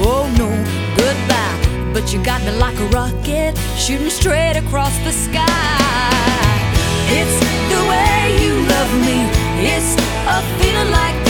Oh no, goodbye. But you got me like a rocket, shooting straight across the sky. It's the way you love me, it's a feeling like